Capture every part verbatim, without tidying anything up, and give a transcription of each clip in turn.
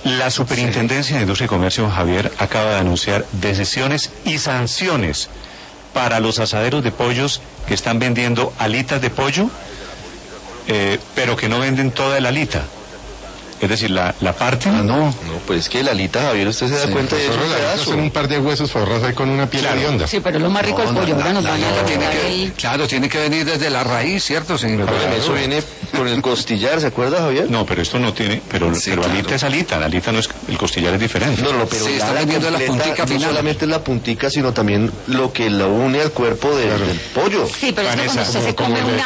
La Superintendencia de Industria y Comercio, Javier, acaba de anunciar decisiones y sanciones para los asaderos de pollos que están vendiendo alitas de pollo, eh, pero que no venden toda la alita. Es decir, la, la parte... Ah, no. No, pues es que la alita, Javier, usted se da sí, cuenta de eso. Son un par de huesos forrados ahí con una piel claro. de onda. Sí, pero es lo más rico no, el pollo. Ahora nos van a tiene que, el... Claro, tiene que venir desde la raíz, ¿cierto, señor? Claro. Eso viene con el costillar, ¿se acuerda, Javier? No, pero esto no tiene... Pero, sí, pero claro. alita es alita, la alita no es... El costillar es diferente. No, no, pero sí, la está vendiendo la puntica final. No solamente la puntica, sino también lo que lo une al cuerpo de, claro. del pollo. Sí, pero es que cuando usted se come un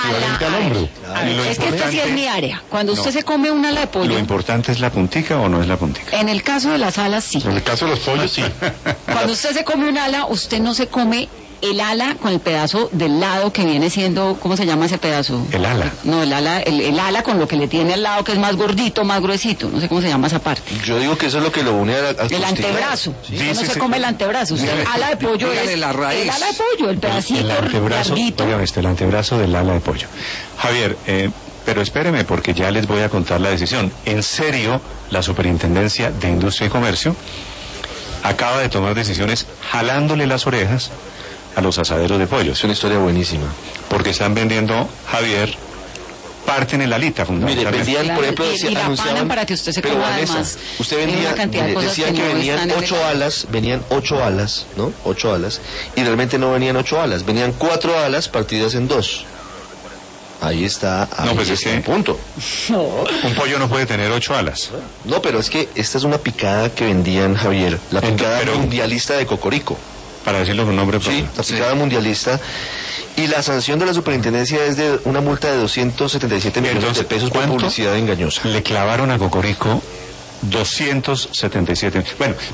ala... Es que esta sí es mi área. Cuando usted se come un ala de pollo... Lo importante es la puntica. ¿O no es la puntica? En el caso de las alas, sí. En el caso de los pollos, sí. Cuando usted se come un ala, usted no se come el ala con el pedazo del lado que viene siendo, ¿cómo se llama ese pedazo? El ala. No, el ala, el, el ala con lo que le tiene al lado, que es más gordito, más gruesito, no sé cómo se llama esa parte. Yo digo que eso es lo que lo une al, al el antebrazo. Sí. Usted no se come el antebrazo, usted el ala de pollo es la raíz. El ala de pollo, el pedacito el antebrazo, larguito. Oigan esto, el antebrazo del ala de pollo. Javier, eh, pero espéreme porque ya les voy a contar la decisión. En serio, la Superintendencia de Industria y Comercio acaba de tomar decisiones jalándole las orejas a los asaderos de pollo. Es una historia buenísima. Porque están vendiendo, Javier, parten en la alita, fundamentalmente. Mire, vendían, por ejemplo, y, decía, y la anunciaban, para que usted se coma además. Usted vendía, mire, decían que, que no venían ocho el... alas, venían ocho alas, ¿no? Ocho alas, y realmente no venían ocho alas, venían cuatro alas partidas en dos. Ahí está, ahí no, pues está es que un punto. No. Un pollo no puede tener ocho alas. No, pero es que esta es una picada que vendían, Javier, la picada pero, mundialista de Cocorico. Para decirlo con nombre propio. Sí, la picada sí. mundialista. Y la sanción de la Superintendencia es de una multa de doscientos setenta y siete millones de pesos por publicidad engañosa. Le clavaron a Cocorico doscientos setenta y siete. Bueno,